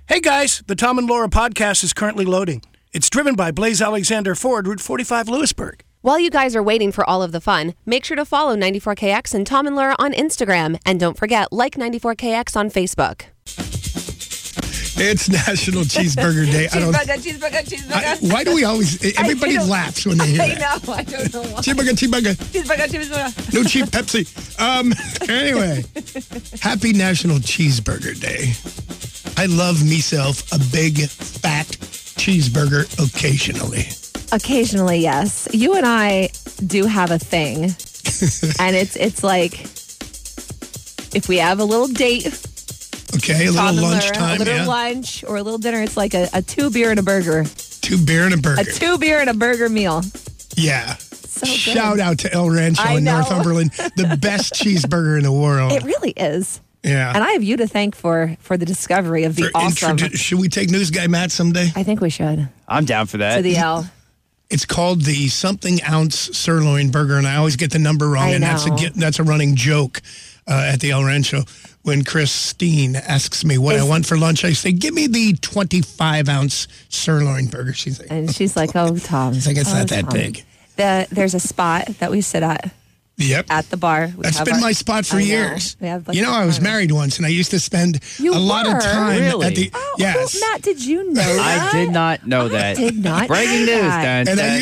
Hey guys, the Tom and Laura podcast is currently loading. It's driven by Blaze Alexander Ford, Route 45, Lewisburg. While you guys are waiting for all of the fun, make sure to follow 94KX and Tom and Laura on Instagram. And don't forget, like 94KX on Facebook. It's National Cheeseburger Day. Cheeseburger. Why do we always... Everybody laughs when they hear I that. know. I don't know why. Cheeseburger. No cheap Pepsi. Anyway, happy National Cheeseburger Day. I love myself a big, fat cheeseburger occasionally. Occasionally, yes. You and I do have a thing. And it's like, if we have a little date... Okay, a little lunchtime, a little lunch or a little dinner. It's like a 2 beer and a burger. 2 beer and a burger. A 2 beer and a burger meal. Yeah. So good. Shout out to El Rancho in Northumberland. The best cheeseburger in the world. It really is. Yeah. And I have you to thank for the discovery of the awesome. Should we take News Guy Matt someday? I think we should. I'm down for that. To the L. It's called the something ounce sirloin burger, and I always get the number wrong, and that's a running joke at the El Rancho. When Christine asks me what I want for lunch, I say, give me the 25-ounce sirloin burger. She's like, oh, Tom. It's like, it's not that big. There's a spot that we sit at. Yep. At the bar. That's been my spot for years. I was married once, and I used to spend a lot of time at the... Yes. Matt, did you know that? I did not know that. I did not Breaking news. And I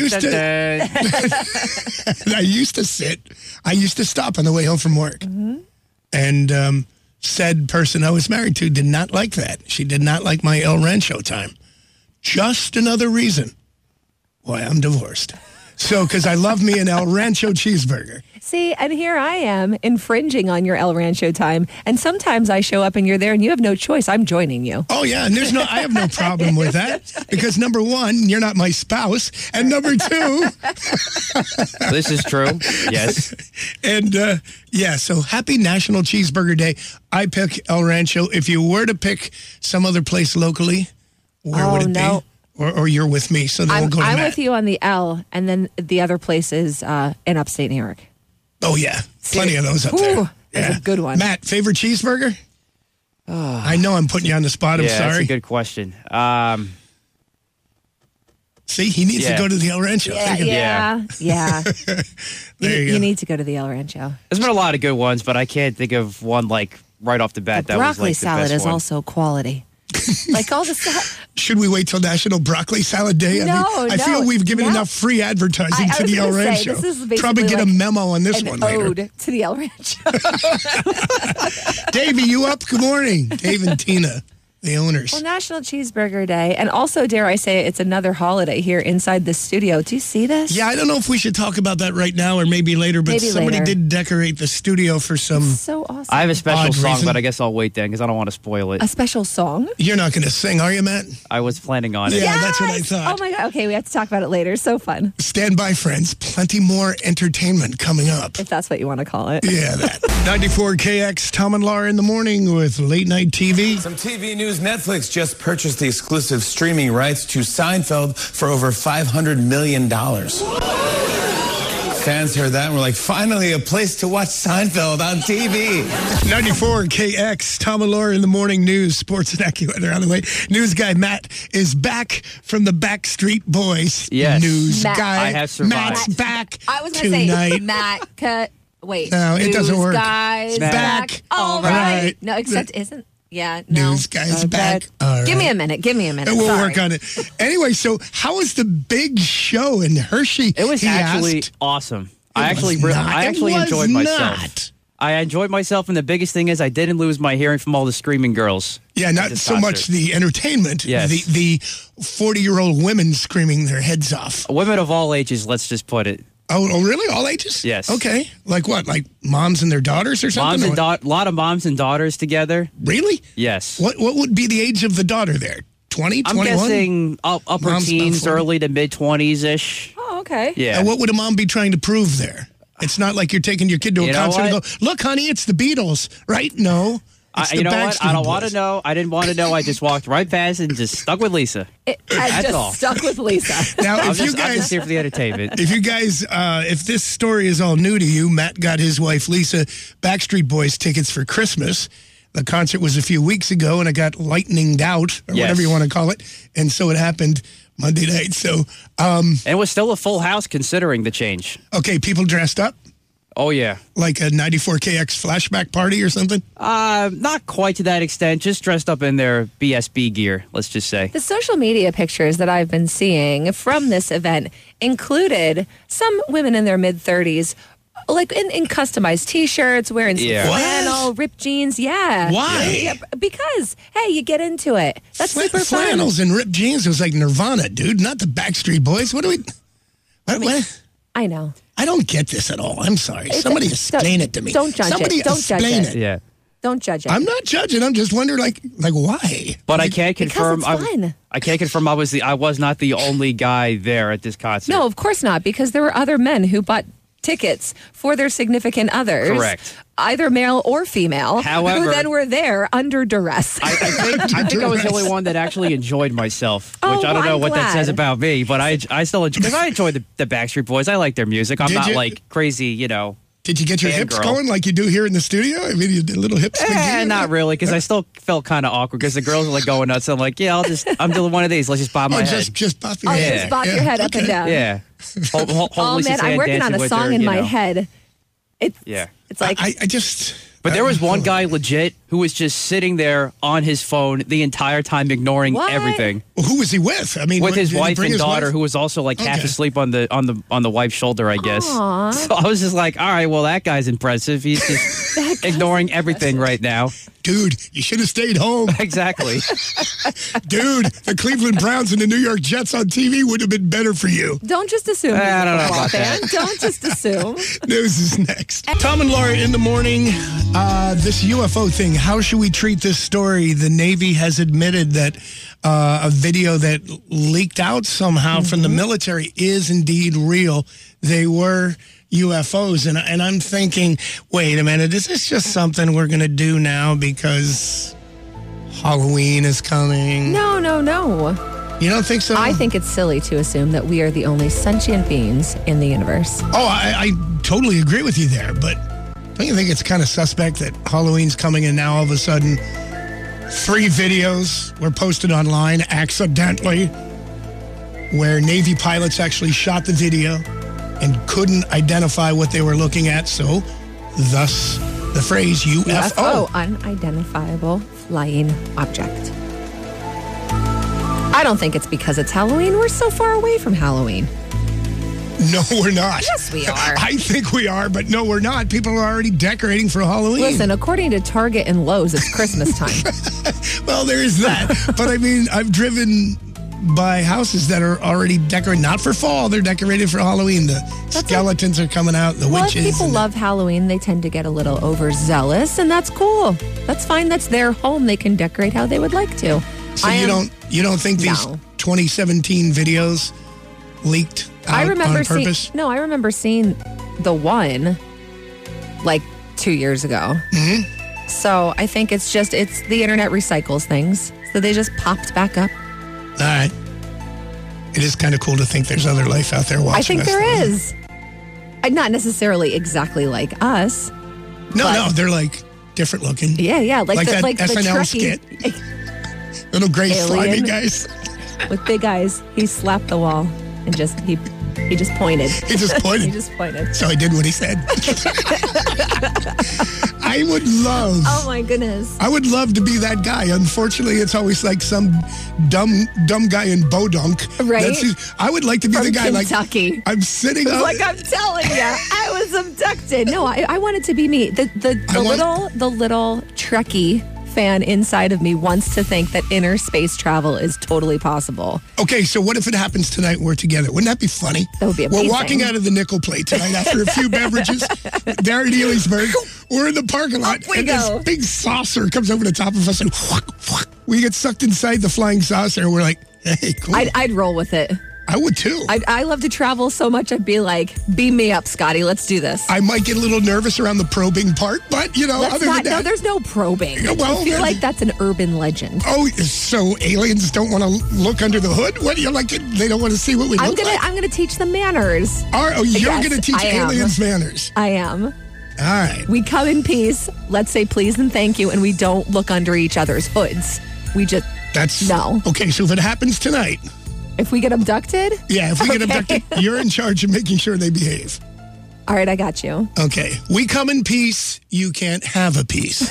used to sit. I used to stop on the way home from work. Mm-hmm. And said person I was married to did not like that. She did not like my El Rancho time. Just another reason why I'm divorced. So, because I love me an El Rancho cheeseburger. See, and here I am infringing on your El Rancho time. And sometimes I show up and you're there and you have no choice. I'm joining you. Oh, yeah. And I have no problem with that. Because number one, you're not my spouse. And number two. This is true. Yes. And so happy National Cheeseburger Day. I pick El Rancho. If you were to pick some other place locally, where would it be? Or you're with me, so then we'll go to I'm Matt. with you on the L, and then the other place is in upstate New York. Oh, yeah. Plenty of those up there. That's a good one. Matt, favorite cheeseburger? I know I'm putting you on the spot. I'm sorry. That's a good question. See, he needs to go to the El Rancho. Yeah. You need to go to the El Rancho. There's been a lot of good ones, but I can't think of one like right off the bat that was like the best one. Broccoli salad is also quality. Like all the Should we wait till National Broccoli Salad Day? I feel we've given enough free advertising to the El Rancho. Probably get a memo on this one later. Ode to the El Rancho. Davey, you up? Good morning. Dave and Tina, the owners. Well, National Cheeseburger Day, and also, dare I say, it's another holiday here inside the studio. Do you see this? Yeah, I don't know if we should talk about that right now or maybe later, but somebody did decorate the studio for some so awesome. I have a special song, reason. but I guess I'll wait then because I don't want to spoil it. A special song? You're not going to sing, are you, Matt? I was planning on it. Yeah, that's what I thought. Oh, my God. Okay, we have to talk about it later. So fun. Stand by, friends. Plenty more entertainment coming up. If that's what you want to call it. Yeah, that. 94KX, Tom and Laura in the morning with Late Night TV. Some TV news. Netflix just purchased the exclusive streaming rights to Seinfeld for over $500 million. Fans heard that and were like, finally a place to watch Seinfeld on TV. 94KX, Tom and Laura in the morning news, sports and AccuWeather on the way. News guy Matt is back from the Backstreet Boys. Yes. News Matt, guy. I have survived. Matt's back I was going to say, Matt, wait. No, it doesn't work. Guys, back. All right. No, except isn't. Yeah, no. News guy's back. All right. Give me a minute. We'll work on it. Anyway, so how was the big show in Hershey? It was actually awesome. I actually enjoyed myself. I enjoyed myself, and the biggest thing is I didn't lose my hearing from all the screaming girls. Yeah, not so much the entertainment. Yes. The 40-year-old women screaming their heads off. Women of all ages, let's just put it. Oh, really? All ages? Yes. Okay. Like what? Like moms and their daughters or something? A lot of moms and daughters together. Really? Yes. What would be the age of the daughter there? 20, 21? I'm guessing upper Mom's teens, about 40. early to mid-20s-ish. Oh, okay. Yeah. And what would a mom be trying to prove there? It's not like you're taking your kid to a concert and go, look, honey, it's the Beatles, right? No. You know what? I don't want to know. I didn't want to know. I just walked right past and just stuck with Lisa. That's all. Stuck with Lisa. Now, I'm just here for the entertainment. If you guys, if this story is all new to you, Matt got his wife Lisa Backstreet Boys tickets for Christmas. The concert was a few weeks ago, and it got lightninged out, or whatever you want to call it. And so it happened Monday night. So, and it was still a full house considering the change. Okay, people dressed up? Oh, yeah. Like a 94KX flashback party or something? Not quite to that extent. Just dressed up in their BSB gear, let's just say. The social media pictures that I've been seeing from this event included some women in their mid-30s, like in customized T-shirts, wearing some flannel, ripped jeans. Yeah. Why? Yeah, because, hey, you get into it. That's super fun. Flannels and ripped jeans was like Nirvana, dude, not the Backstreet Boys. What do we... What? I know. I don't get this at all. I'm sorry. Somebody explain it to me. Don't judge Somebody it. Don't judge explain it. Yeah. Don't judge it. I'm not judging. I'm just wondering, like why? But I can't confirm. Because it's fun. I can't confirm. I was not the only guy there at this concert. No, of course not, because there were other men who bought tickets for their significant others. Correct. Either male or female. However, who then were there under duress. I think I was the only one that actually enjoyed myself, which I don't know what that says about me, but I still enjoy, because I enjoy the Backstreet Boys. I like their music. I'm not like crazy, Did you get your hips going like you do here in the studio? I mean, you did a little hip swing. Not really, because I still felt kind of awkward because the girls were like going nuts. I'm like, I'm doing one of these. Let's just bob my head. Just bob your head. Just bob your head up and down. Yeah. Oh man, I'm working on a song in my head. It's like I just. But there was one guy legit who was just sitting there on his phone the entire time, ignoring everything. Well, who was he with? I mean, with his wife and daughter, who was also like half asleep on the wife's shoulder, I guess. Aww. So I was just like, all right, well, that guy's impressive. He's just ignoring everything right now. Dude, you should have stayed home. Exactly. Dude, the Cleveland Browns and the New York Jets on TV would have been better for you. Don't just assume. I don't know about that. Don't just assume. News is next. Tom and Laura in the morning. This UFO thing, how should we treat this story? The Navy has admitted that a video that leaked out somehow from the military is indeed real. They were UFOs, and I'm thinking, wait a minute, is this just something we're going to do now because Halloween is coming? No. You don't think so? I think it's silly to assume that we are the only sentient beings in the universe. Oh, I totally agree with you there, but don't you think it's kind of suspect that Halloween's coming and now all of a sudden 3 videos were posted online accidentally where Navy pilots actually shot the video and couldn't identify what they were looking at, so thus the phrase UFO. Unidentifiable flying object. I don't think it's because it's Halloween. We're so far away from Halloween. No, we're not. Yes, we are. I think we are, but no, we're not. People are already decorating for Halloween. Listen, according to Target and Lowe's, it's Christmas time. Well, there is that. But I mean, I've driven by houses that are already decorated, not for fall, they're decorated for Halloween. The skeletons are coming out, the witches. Well, if people love Halloween, they tend to get a little overzealous, and that's cool. That's fine. That's their home. They can decorate how they would like to. So you don't think these 2017 videos leaked out on purpose? I remember seeing the one like 2 years ago. Mm-hmm. So I think it's the internet recycles things. So they just popped back up. All right. It is kind of cool to think there's other life out there watching I think us, there is. Not necessarily exactly like us. No, they're like different looking. Yeah, like that the SNL skit. Little gray slimy guys. With big eyes. He slapped the wall and he just pointed. He just pointed. He just pointed. So I did what he said. I would love. Oh my goodness. I would love to be that guy. Unfortunately, it's always like some dumb guy in Bodunk. Right. I would like to be From the guy Kentucky. like I'm sitting up. Like I'm telling you, I was abducted. No, I want it to be me. The little Trekkie fan inside of me wants to think that inner space travel is totally possible. Okay, so what if it happens tonight and we're together? Wouldn't that be funny? That would be amazing. We're walking out of the Nickel Plate tonight after a few beverages there in Ely'sburg. We're in the parking lot, and this big saucer comes over the top of us, and we get sucked inside the flying saucer, and we're like, hey, cool. I'd roll with it. I would too. I love to travel so much, I'd be like, beam me up, Scotty. Let's do this. I might get a little nervous around the probing part, but, other than that. No, there's no probing. Well, I feel like that's an urban legend. Oh, so aliens don't want to look under the hood? What, you're like, they don't want to see what we look like? I'm going to teach them manners. You're going to teach aliens manners? I am. All right. We come in peace. Let's say please and thank you, and we don't look under each other's hoods. We just no. Okay, so if it happens tonight. If we get abducted? Yeah, if we get abducted, you're in charge of making sure they behave. All right, I got you. Okay. We come in peace. You can't have a piece.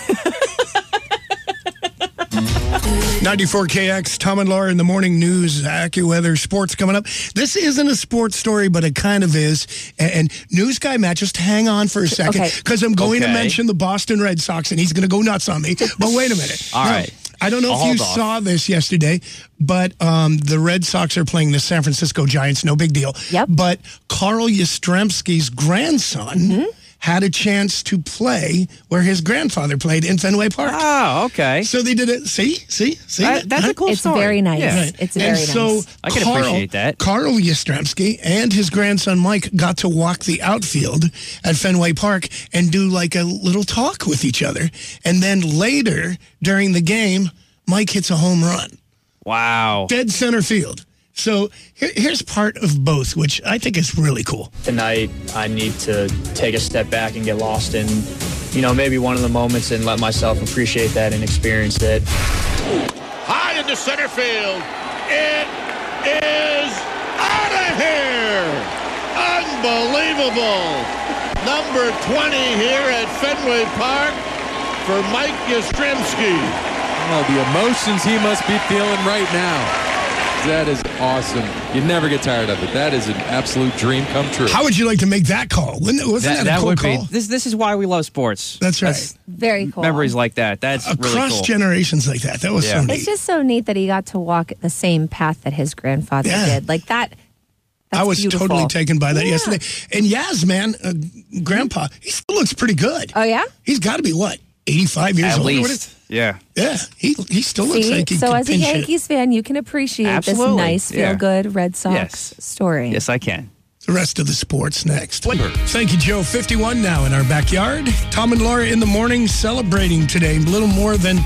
94KX, Tom and Laura in the morning news, AccuWeather, sports coming up. This isn't a sports story, but it kind of is. And news guy Matt, just hang on for a second, because I'm going to mention the Boston Red Sox, and he's going to go nuts on me. But wait a minute. All right. I don't know if you saw this yesterday, but the Red Sox are playing the San Francisco Giants. No big deal. Yep. But Carl Yastrzemski's grandson had a chance to play where his grandfather played in Fenway Park. Oh, okay. So they did it. See? That's a cool It's story. very nice. Yeah. Right. It's very nice. So I can appreciate that. Carl Yastrzemski and his grandson Mike got to walk the outfield at Fenway Park and do like a little talk with each other. And then later during the game, Mike hits a home run. Wow. Dead center field. So here's part of both, which I think is really cool. Tonight, I need to take a step back and get lost in, maybe one of the moments and let myself appreciate that and experience it. High into center field. It is out of here. Unbelievable. Number 20 here at Fenway Park for Mike Yastrzemski. Oh, the emotions he must be feeling right now. That is awesome. You never get tired of it. That is an absolute dream come true. How would you like to make that call? Wasn't that a cool call? This is why we love sports. That's right. Very cool. Memories like that. That's really Across cool. generations like that. That was so neat. It's just so neat that he got to walk the same path that his grandfather did. Like that. That's I was beautiful. totally taken by that yesterday. And Yaz, man, Grandpa, he still looks pretty good. Oh, yeah? He's got to be, 85 years At old? least. Yeah. Yeah, he still looks like he so could as a pinch Yankees fan, you can appreciate Absolutely. this nice, feel-good Red Sox story. Yes, I can. The rest of the sports next. Thank you, Joe. 51 now in our backyard. Tom and Laura in the morning celebrating today. A little more than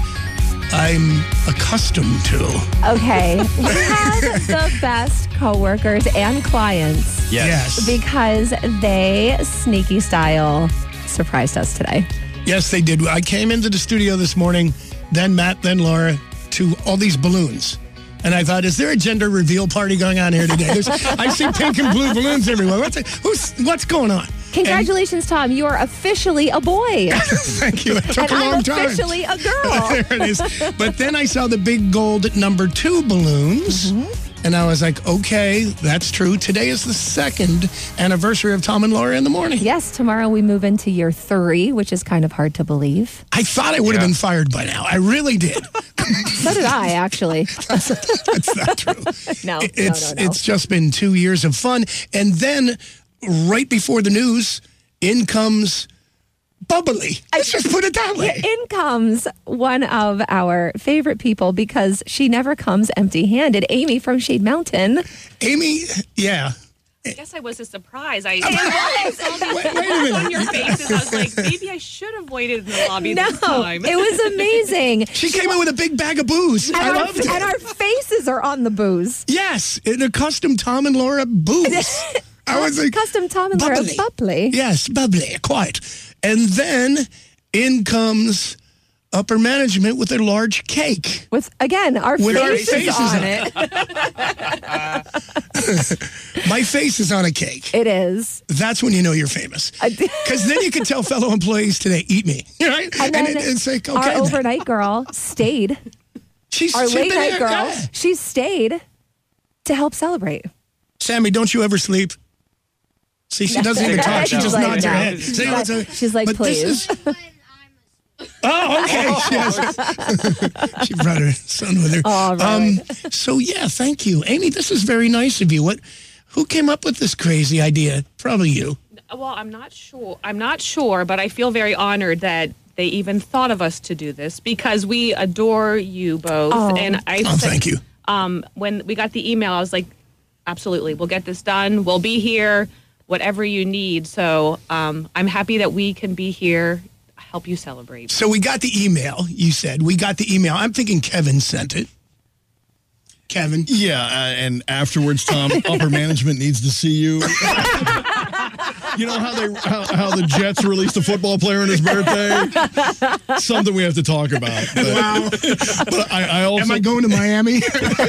I'm accustomed to. Okay. We had the best coworkers and clients. Yes. Because they sneaky style surprised us today. Yes, they did. I came into the studio this morning, then Matt, then Laura, to all these balloons. And I thought, is there a gender reveal party going on here today? I see pink and blue balloons everywhere. What's going on? Congratulations, Tom. You are officially a boy. Thank you. It took and a long I'm time. officially a girl. There it is. But then I saw the big gold number 2 balloons. And I was like, okay, that's true. Today is the 2nd anniversary of Tom and Laura in the morning. Yes, tomorrow we move into year 3, which is kind of hard to believe. I thought I would have been fired by now. I really did. So did I, actually. That's not true. No. It's just been 2 years of fun. And then right before the news, in comes bubbly. Let's just put it that way. In comes one of our favorite people because she never comes empty-handed. Amy from Shade Mountain. Amy, yeah. I guess I was a surprise. I Wait a minute. on your faces. I was like, maybe I should have waited in the lobby this time. It was amazing. She came in with a big bag of booze. I loved it. And our faces are on the booze. Yes, in a custom Tom and Laura booze. I was like, custom Tom and Laura bubbly. Yes, bubbly, quite. And then in comes upper management with a large cake. With, again, our faces on it. My face is on a cake. It is. That's when you know you're famous. Because then you can tell fellow employees today, eat me. Right? And then it's like, okay. Our overnight girl stayed. Our late night girl, yeah. she stayed to help celebrate. Sammy, don't you ever sleep? See, she doesn't even talk. She just nods her head. She's like, please. Oh, okay. She brought her son with her. Oh, right. So, yeah, thank you. Amy, this is very nice of you. Who came up with this crazy idea? Probably you. Well, I'm not sure, but I feel very honored that they even thought of us to do this because we adore you both. Oh. And Thank you. When we got the email, I was like, absolutely, we'll get this done. We'll be here, whatever you need. So I'm happy that we can be here, help you celebrate. So we got the email, you said. We got the email. I'm thinking Kevin sent it. Kevin. Yeah, and afterwards, Tom, upper management needs to see you. You know how the Jets released a football player on his birthday? Something we have to talk about. But I also... Am I going to Miami?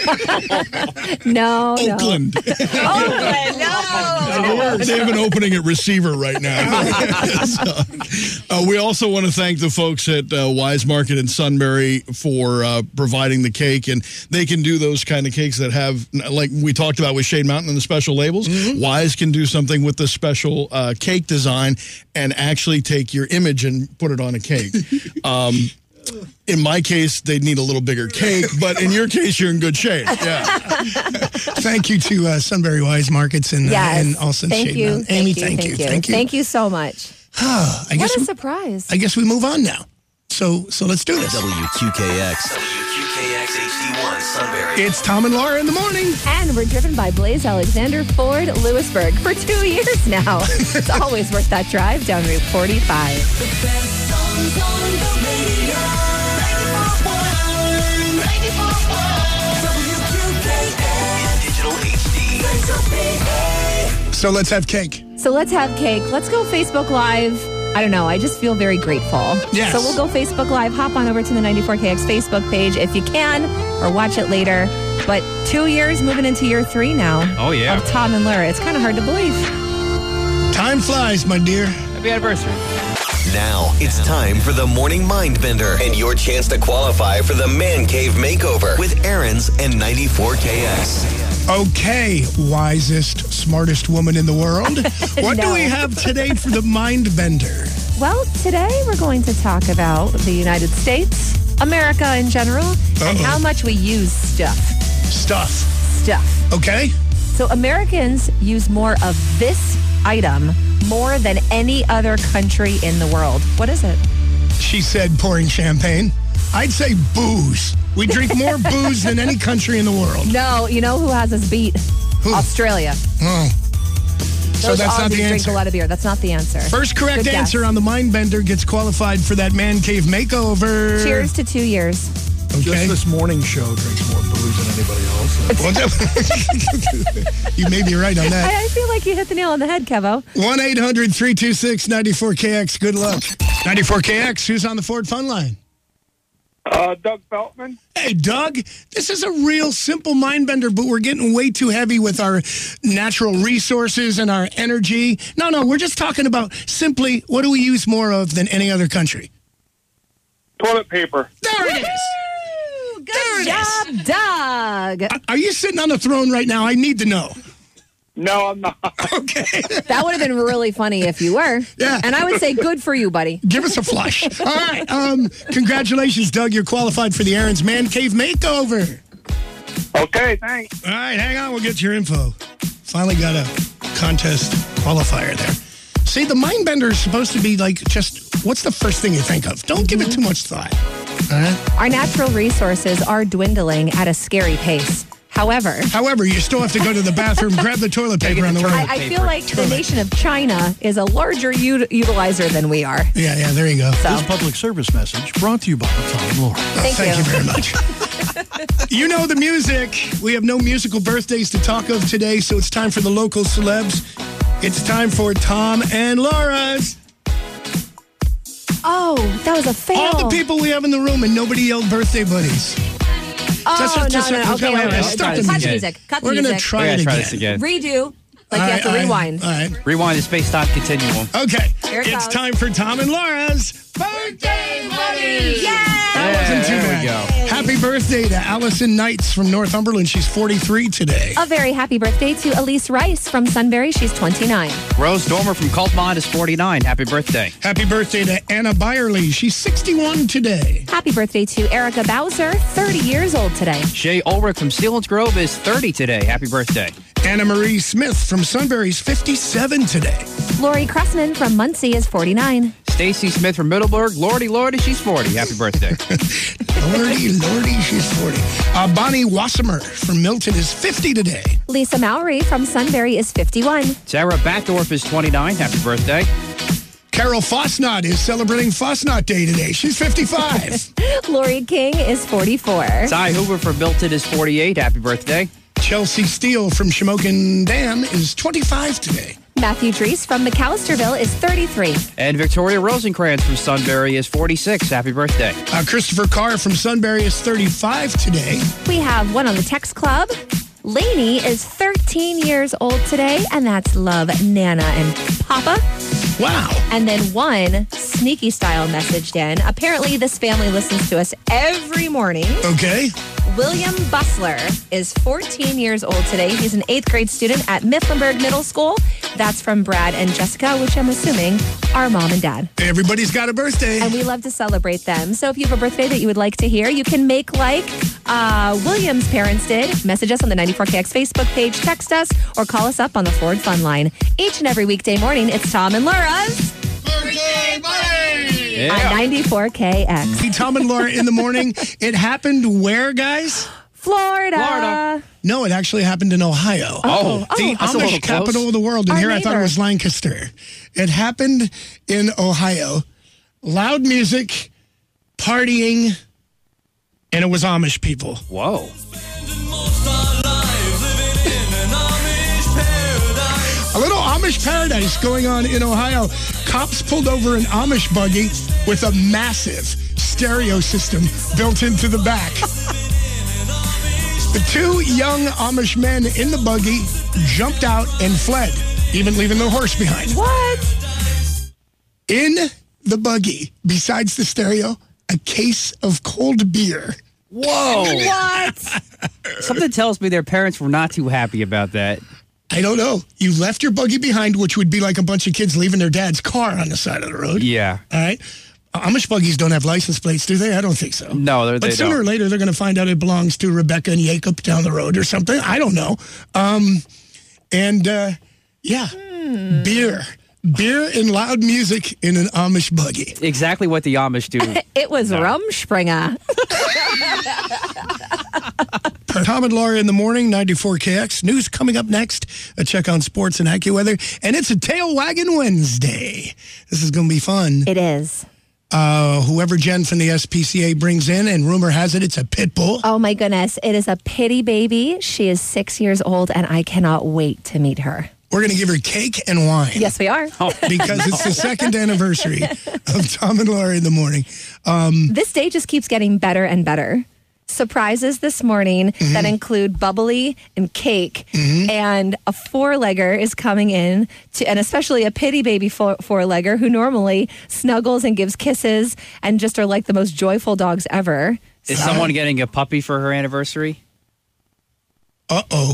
No. Oakland. Oakland, no. They have an opening at receiver right now. We also want to thank the folks at Wise Market in Sunbury for providing the cake. And they can do those kind of cakes that have, like we talked about with Shade Mountain and the special labels. Mm-hmm. Wise can do something with the special cake design and actually take your image and put it on a cake. In my case, they'd need a little bigger cake, but in your case, you're in good shape. Yeah. Thank you to Sunbury Wise Markets and also Shade Mountain. Amy, thank you. Thank you so much. What a surprise. I guess we move on now. So let's do this. WQKX HD1 Sunbury. It's Tom and Laura in the morning. And we're driven by Blaze Alexander Ford Lewisburg for 2 years now. It's always worth that drive down Route 45. The best songs on the radio. 94.1. WQKX. Digital HD. So let's have cake. Let's go Facebook Live. I don't know. I just feel very grateful. Yes. So we'll go Facebook Live. Hop on over to the 94KX Facebook page if you can, or watch it later. But 2 years, moving into year 3 now. Oh, yeah. Of Tom and Laura. It's kind of hard to believe. Time flies, my dear. Happy anniversary. Now it's time for the Morning Mindbender and your chance to qualify for the Man Cave Makeover with Aaron's and 94KX. Okay, wisest, smartest woman in the world. What do we have today for the Mindbender? Well, today we're going to talk about the United States, America in general, and how much we use stuff. Stuff. Okay. So Americans use more of this item more than any other country in the world. What is it? She said pouring champagne. I'd say booze. We drink more booze than any country in the world. No, you know who has us beat? Who? Australia. Oh. So that's not the answer. Drink a lot of beer. That's not the answer. First correct Good answer guess. on the Mindbender gets qualified for that Man Cave Makeover. Cheers to 2 years. Okay. Just this morning show drinks more booze than anybody else. You may be right on that. I feel like you hit the nail on the head, Kevo. 1-800-326-94KX. Good luck. 94KX, who's on the Ford Fun Line? Doug Feltman. Hey, Doug, this is a real simple Mindbender, but we're getting way too heavy with our natural resources and our energy. No, we're just talking about simply what do we use more of than any other country? Toilet paper. There it is. Good job, Doug. Are you sitting on the throne right now? I need to know. No, I'm not. Okay. That would have been really funny if you were. Yeah. And I would say good for you, buddy. Give us a flush. All right. Congratulations, Doug. You're qualified for the Aaron's Man Cave Makeover. Okay, thanks. All right, hang on. We'll get your info. Finally got a contest qualifier there. See, the Mindbender is supposed to be like just what's the first thing you think of? Don't give it too much thought. All right? Our natural resources are dwindling at a scary pace. However, you still have to go to the bathroom, grab the toilet paper on the way. I feel like the nation of China is a larger utilizer than we are. Yeah, there you go. So. This public service message brought to you by Tom and Laura. Thank you very much. You know the music. We have no musical birthdays to talk of today, so it's time for the local celebs. It's time for Tom and Laura's. Oh, that was a fail. All the people we have in the room and nobody yelled birthday buddies. No. Okay. Stop the Cut music. the music. We're going to try it this again. Redo. Like you have to rewind. All right. Rewind the space-time continuum. Okay. Here it It's goes. time for Tom and Laura's Birthday Buddies. Yeah. That wasn't too There bad. we go. Happy birthday to Allison Knights from Northumberland. She's 43 today. A very happy birthday to Elise Rice from Sunbury. She's 29. Rose Dormer from Coltmont is 49. Happy birthday. Happy birthday to Anna Byerly. She's 61 today. Happy birthday to Erica Bowser, 30 years old today. Shay Ulrich from Sealands Grove is 30 today. Happy birthday. Anna Marie Smith from Sunbury's 57 today. Lori Cressman from Muncie is 49. Stacy Smith from Middleburg. Lordy, she's 40. Happy birthday. Lordy, she's 40. Bonnie Wassemer from Milton is 50 today. Lisa Mowry from Sunbury is 51. Sarah Backdorf is 29. Happy birthday. Carol Fosnot is celebrating Fosnot Day today. She's 55. Lori King is 44. Ty Hoover from Milton is 48. Happy birthday. Chelsea Steele from Shamokin Dam is 25 today. Matthew Drees from McAllisterville is 33. And Victoria Rosencrantz from Sunbury is 46. Happy birthday. Christopher Carr from Sunbury is 35 today. We have one on the text club. Lainey is 13 years old today, and that's love Nana and Papa. Wow. And then one sneaky style messaged in. Apparently, this family listens to us every morning. Okay. William Bussler is 14 years old today. He's an 8th grade student at Mifflinburg Middle School. That's from Brad and Jessica, which I'm assuming are mom and dad. Everybody's got a birthday. And we love to celebrate them. So if you have a birthday that you would like to hear, you can make like William's parents did. Message us on the 94KX Facebook page, text us, or call us up on the Ford Fun Line. Each and every weekday morning, it's Tom and Laura's Birthday Party! on 94KX. Tom and Laura in the morning. It happened where, guys? Florida. No, it actually happened in Ohio. The Amish capital of the world. And Our here I thought it neighbor. was Lancaster. It happened in Ohio. Loud music, partying, and it was Amish people. Whoa. A little Amish paradise going on in Ohio. Cops pulled over an Amish buggy with a massive stereo system built into the back. The two young Amish men in the buggy jumped out and fled, even leaving the horse behind. What? In the buggy, besides the stereo, a case of cold beer. Whoa. What? Something tells me their parents were not too happy about that. I don't know. You left your buggy behind, which would be like a bunch of kids leaving their dad's car on the side of the road. Yeah. All right. Amish buggies don't have license plates, do they? I don't think so. No, they don't. But sooner or later, they're going to find out it belongs to Rebecca and Jacob down the road or something. I don't know. Beer. Beer and loud music in an Amish buggy. Exactly what the Amish do. It was Rumspringa. Tom and Laura in the morning, 94KX. News coming up next. A check on sports and AccuWeather. And it's a Tail Wagging Wednesday. This is going to be fun. It is. Whoever Jen from the SPCA brings in, and rumor has it, it's a pit bull. Oh, my goodness. It is a pity baby. She is 6 years old, and I cannot wait to meet her. We're going to give her cake and wine. Yes, we are. Because it's the second anniversary of Tom and Laura in the morning. This day just keeps getting better and better. Surprises this morning that include bubbly and cake, and a four-legger is coming in, and especially a pity baby four-legger who normally snuggles and gives kisses and just are like the most joyful dogs ever. Is someone getting a puppy for her anniversary? Uh-oh.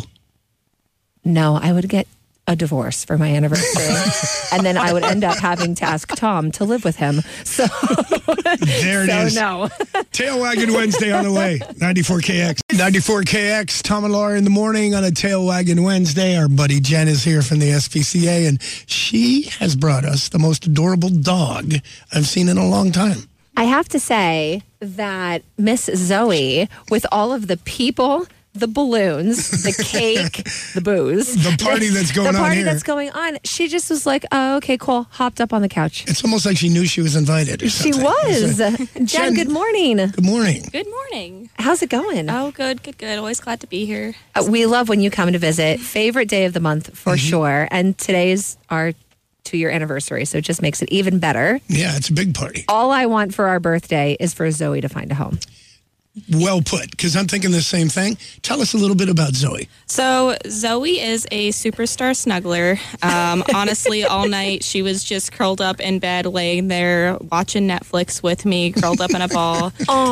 No, I would get a divorce for my anniversary, and then I would end up having to ask Tom to live with him. So there it is. No. Tail Wagging Wednesday on the way. 94KX. 94KX. Tom and Laura in the morning on a Tail Wagging Wednesday. Our buddy Jen is here from the SPCA, and she has brought us the most adorable dog I've seen in a long time. I have to say that Miss Zoe, with all of the people, the balloons, the cake, the booze. The party that's going on here. The party that's going on. She just was like, oh, okay, cool. Hopped up on the couch. It's almost like she knew she was invited or She something. was. Jen, good morning. Good morning. Good morning. How's it going? Oh, good. Always glad to be here. We love when you come to visit. Favorite day of the month, for sure. And today's our 2-year anniversary, so it just makes it even better. Yeah, it's a big party. All I want for our birthday is for Zoe to find a home. Well put, because I'm thinking the same thing. Tell us a little bit about Zoe. So Zoe is a superstar snuggler. Honestly, all night she was just curled up in bed, laying there watching Netflix with me, curled up in a ball.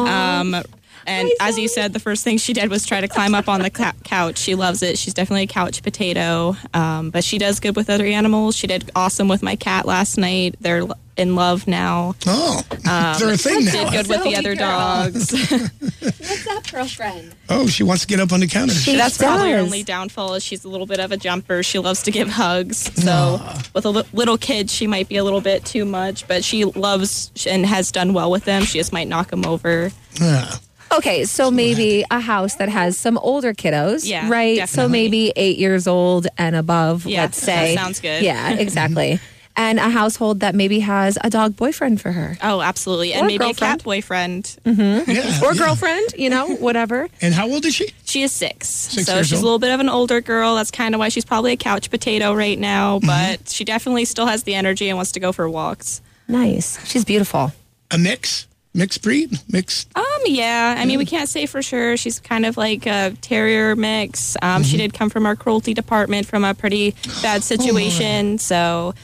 And as you said, the first thing she did was try to climb up on the couch. She loves it. She's definitely a couch potato. But she does good with other animals. She did awesome with my cat last night. They're in love now. Oh, they're a thing now. Did good with the other dogs. What's up, girlfriend? Oh, she wants to get up on the counter. That's probably her only downfall is she's a little bit of a jumper. She loves to give hugs. So with a little kid, she might be a little bit too much, but she loves and has done well with them. She just might knock them over. Okay, so maybe a house that has some older kiddos, Yeah, right? definitely. So maybe 8 years old and above, Yeah, let's say. that sounds good. Yeah, exactly. and a household that maybe has a dog boyfriend for her. Oh, absolutely. And Or maybe girlfriend. a cat boyfriend. Mm-hmm. Or girlfriend, whatever. And how old is she? She is 6. 6 So years she's old. a little bit of an older girl. That's kind of why she's probably a couch potato right now. But she definitely still has the energy and wants to go for walks. Nice. She's beautiful. A mixed breed, mixed. Yeah. I mean, we can't say for sure. She's kind of like a terrier mix. She did come from our cruelty department from a pretty bad situation. So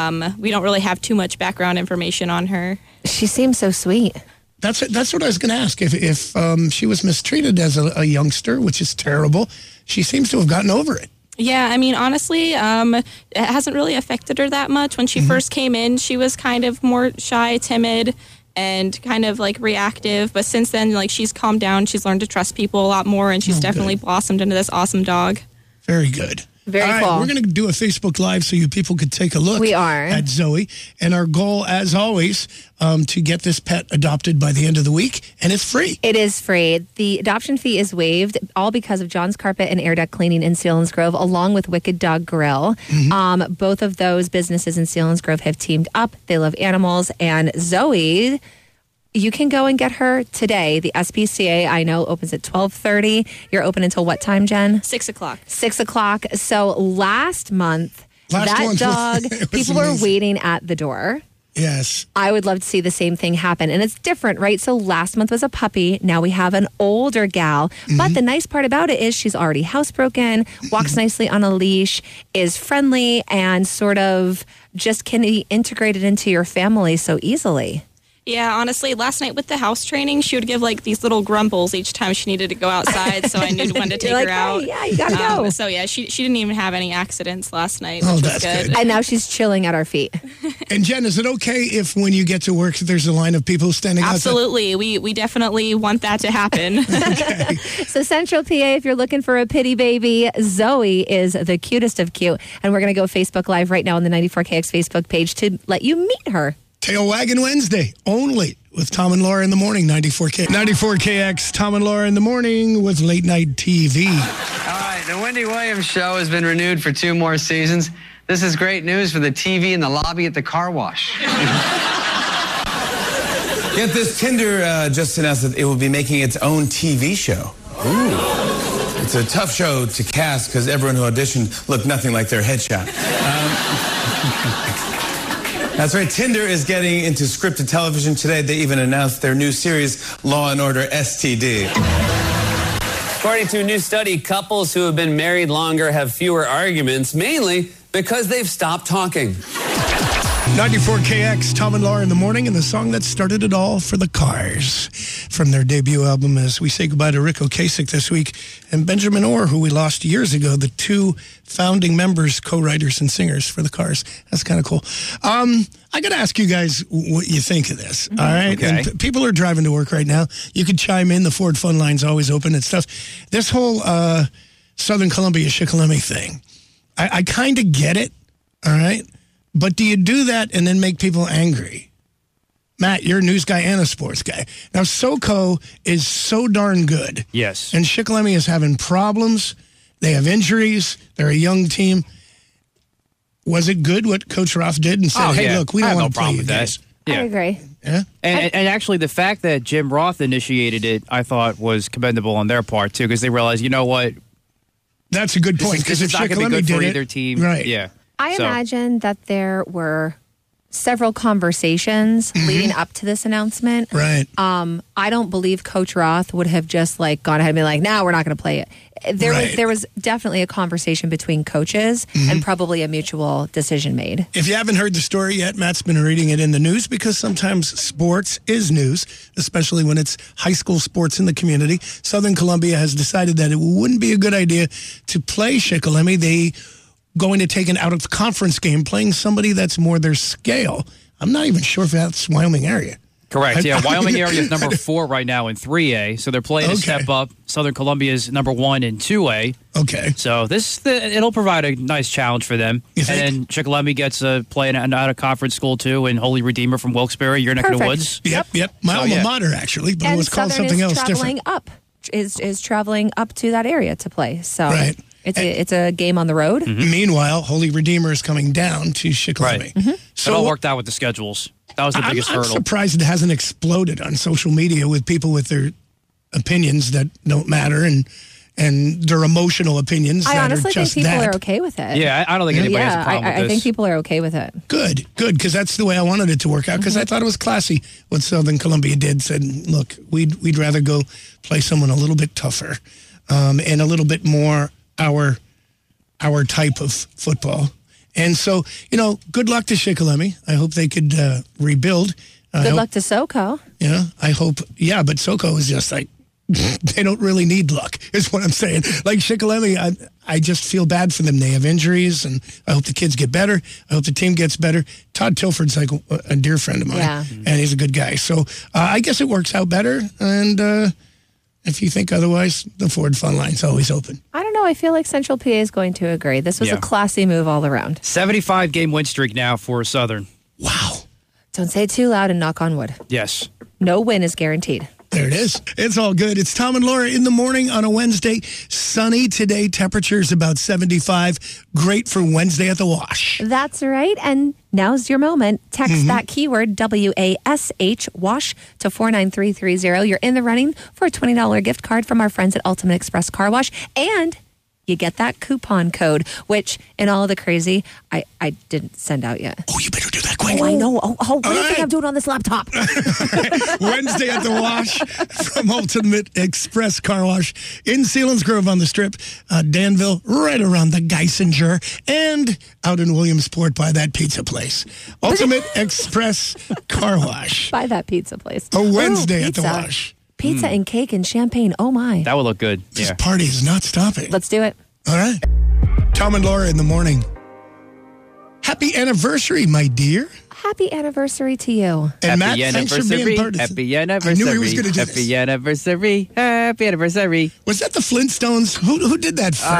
we don't really have too much background information on her. She seems so sweet. That's what I was going to ask. If she was mistreated as a youngster, which is terrible, she seems to have gotten over it. Yeah, I mean, honestly, it hasn't really affected her that much. When she first came in, she was kind of more shy, timid, and kind of like reactive. But since then, like, she's calmed down. She's learned to trust people a lot more, and she's definitely blossomed into this awesome dog. Very good. Very All right, cool. we're going to do a Facebook Live so you people could take a look. We are. At Zoe. And our goal, as always, to get this pet adopted by the end of the week. And it's free. It is free. The adoption fee is waived, all because of John's Carpet and Air Deck Cleaning in Selinsgrove, along with Wicked Dog Grill. Both of those businesses in Selinsgrove have teamed up. They love animals. And Zoe, you can go and get her today. The SPCA, I know, opens at 12:30. You're open until what time, Jen? 6 o'clock. 6 o'clock. So last month, that dog, people were waiting at the door. Yes. I would love to see the same thing happen. And it's different, right? So last month was a puppy. Now we have an older gal. But the nice part about it is she's already housebroken, walks nicely on a leash, is friendly, and sort of just can be integrated into your family so easily. Yeah, honestly, last night with the house training, she would give like these little grumbles each time she needed to go outside, so I knew when to take like, her out. "Hey, yeah, you gotta go." So yeah, she didn't even have any accidents last night, Oh, which that's was good. And now she's chilling at our feet. And Jen, is it okay if when you get to work, there's a line of people standing outside? Absolutely. We definitely want that to happen. So Central PA, if you're looking for a pity baby, Zoe is the cutest of cute. And we're going to go Facebook Live right now on the 94KX Facebook page to let you meet her. Tail Wagging Wednesday, only with Tom and Laura in the morning, 94K. 94KX, Tom and Laura in the morning with Late Night TV. All right, the Wendy Williams Show has been renewed for 2 more seasons. This is great news for the TV in the lobby at the car wash. Get this, Tinder just announced that it will be making its own TV show. Ooh. It's a tough show to cast because everyone who auditioned looked nothing like their headshot. That's right, Tinder is getting into scripted television today. They even announced their new series, Law & Order STD. According to a new study, couples who have been married longer have fewer arguments, mainly because they've stopped talking. 94KX, Tom and Laura in the morning, and the song that started it all for the Cars from their debut album as we say goodbye to Rick Ocasek this week and Benjamin Orr, who we lost years ago, the 2 founding members, co-writers and singers for the Cars. That's kind of cool. I got to ask you guys what you think of this, all right? Okay. And people are driving to work right now. You could chime in. The Ford Fun Line's always open and stuff. This whole Southern Columbia Shikellamy thing, I kind of get it, all right? But do you do that and then make people angry? Matt, you're a news guy and a sports guy. Now, SoCo is so darn good. Yes. And Shikellamy is having problems. They have injuries. They're a young team. Was it good what Coach Roth did and said, hey, look, we don't want to play you guys? I agree. Yeah. And actually, the fact that Jim Roth initiated it, I thought was commendable on their part, too, because they realized, you know what? That's a good point. Because Because if it's not going to be Shikellamy good for did either it, team. right? Yeah. I imagine that there were several conversations leading up to this announcement. Right. I don't believe Coach Roth would have just like gone ahead and been like, "No, we're not going to play it." There was definitely a conversation between coaches and probably a mutual decision made. If you haven't heard the story yet, Matt's been reading it in the news because sometimes sports is news, especially when it's high school sports in the community. Southern Columbia has decided that it wouldn't be a good idea to play Shikellamy. They going to take an out-of-conference game, playing somebody that's more their scale. I'm not even sure if that's Wyoming area. Correct. Yeah, Wyoming area is number 4 right now in 3A, so they're playing a step up. Southern Columbia is number 1 in 2A. Okay. So it'll provide a nice challenge for them. And then Shikellamy gets to play in an out-of-conference school, too, in Holy Redeemer from Wilkes-Barre, your neck of the woods. Yep. My alma mater, actually, but it was called Southern something is else traveling different. up. Is traveling up to that area to play. So Right. It's a game on the road. Meanwhile, Holy Redeemer is coming down to Shikellamy. Right. So it all worked out with the schedules. That was the biggest hurdle. I'm surprised it hasn't exploded on social media with people with their opinions that don't matter and their emotional opinions I that honestly are just think people that. are okay with it. Yeah, I don't think anybody has a problem with this. I think people are okay with it. Good, because that's the way I wanted it to work out, because I thought it was classy what Southern Columbia did. Said, look, we'd rather go play someone a little bit tougher and a little bit more our type of football. And so, good luck to Shikellamy. I hope they could rebuild. Good luck to SoCo. I hope, but SoCo is just like, they don't really need luck, is what I'm saying. Like Shikellamy, I just feel bad for them. They have injuries, and I hope the kids get better. I hope the team gets better. Todd Tilford's like a dear friend of mine, and he's a good guy. So I guess it works out better, and if you think otherwise, the Ford Fun Line's always open. I don't know. I feel like Central PA is going to agree. This was a classy move all around. 75-game win streak now for Southern. Wow. Don't say it too loud and knock on wood. Yes. No win is guaranteed. There it is. It's all good. It's Tom and Laura in the morning on a Wednesday. Sunny today. Temperatures about 75. Great for Wednesday at the wash. That's right. And now's your moment. Text that keyword, WASH, wash, to 49330. You're in the running for a $20 gift card from our friends at Ultimate Express Car Wash. And you get that coupon code, which in all of the crazy, I didn't send out yet. Oh, you better do that quick. Oh, I know. What do you think I'm doing on this laptop? Wednesday at the wash from Ultimate Express Car Wash in Selinsgrove on the Strip, Danville, right around the Geisinger, and out in Williamsport by that pizza place. Ultimate Express Car Wash. By that pizza place. A Wednesday at the pizza. wash. Pizza and cake and champagne. Oh, my. That would look good. This party is not stopping. Let's do it. All right. Tom and Laura in the morning. Happy anniversary, my dear. Happy anniversary to you. And Matt, thanks for being part of this. Happy anniversary. I knew he was going to do Happy anniversary. Happy anniversary. Was that the Flintstones? Who did that first?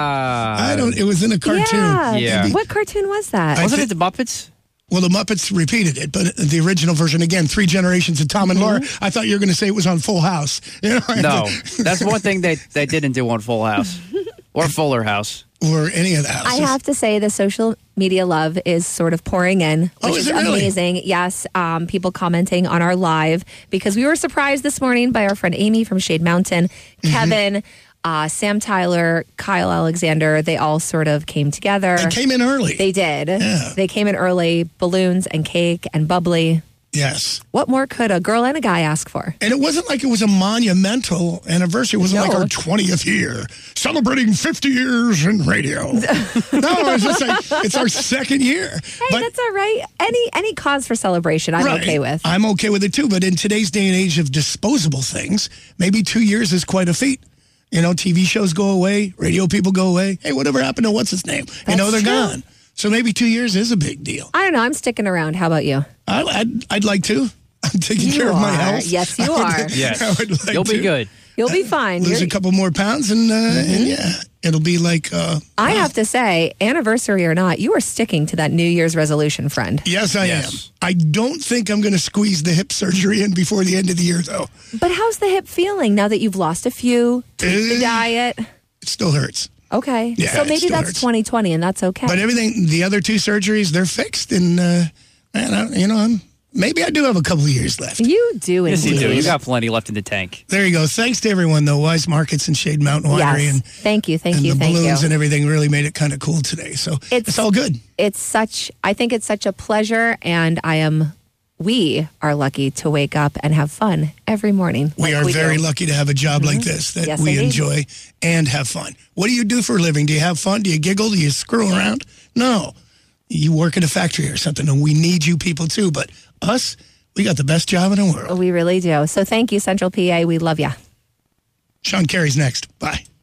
I don't. It was in a cartoon. Yeah. What cartoon was that? Wasn't it the Muppets? Well, the Muppets repeated it, but the original version, again, 3 generations of Tom and Laura. I thought you were going to say it was on Full House. No, that's one thing they didn't do on Full House or Fuller House. Or any of the houses. I have to say the social media love is sort of pouring in, which is is amazing. Really? Yes, people commenting on our live because we were surprised this morning by our friend Amy from Shade Mountain, Kevin, Sam Tyler, Kyle Alexander. They all sort of came together. They came in early. They did. Yeah. They came in early, balloons and cake and bubbly. Yes. What more could a girl and a guy ask for? And it wasn't like it was a monumental anniversary. It wasn't like our 20th year, celebrating 50 years in radio. No, it's just like, it's our 2nd year. Hey, that's all right. Any cause for celebration, I'm okay with. I'm okay with it too. But in today's day and age of disposable things, maybe 2 years is quite a feat. TV shows go away, radio people go away. Hey, whatever happened to what's his name? They're true. Gone. So maybe 2 years is a big deal. I don't know. I'm sticking around. How about you? I'd like to. I'm taking care of my health. Yes, you are. Yes. You'll be good. You'll be fine. Lose a couple more pounds and it'll be like... I have to say, anniversary or not, you are sticking to that New Year's resolution, friend. Yes, I am. I don't think I'm going to squeeze the hip surgery in before the end of the year, though. But how's the hip feeling now that you've lost a few, tweaked the diet? It still hurts. Okay. Yeah, so maybe that's 2020 and that's okay. But everything, the other 2 surgeries, they're fixed. And, maybe I do have a couple of years left. You do, Yes, you indeed. do. You got plenty left in the tank. There you go. Thanks to everyone, though. Wise Markets and Shade Mountain Winery. Yes. And thank you. the balloons and everything really made it kind of cool today. So it's all good. I think it's such a pleasure, and we are lucky to wake up and have fun every morning. We are very lucky to have a job like this that Yes, we indeed. enjoy and have fun. What do you do for a living? Do you have fun? Do you giggle? Do you screw around? No. You work at a factory or something, and we need you people too. But us, we got the best job in the world. We really do. So thank you, Central PA. We love you. Sean Carey's next. Bye.